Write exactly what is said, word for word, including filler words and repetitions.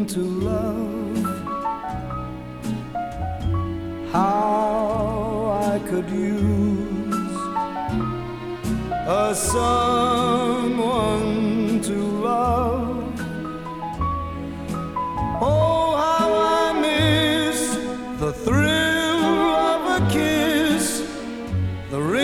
to love. How I could use a someone to love. Oh, how I miss the thrill of a kiss, the ring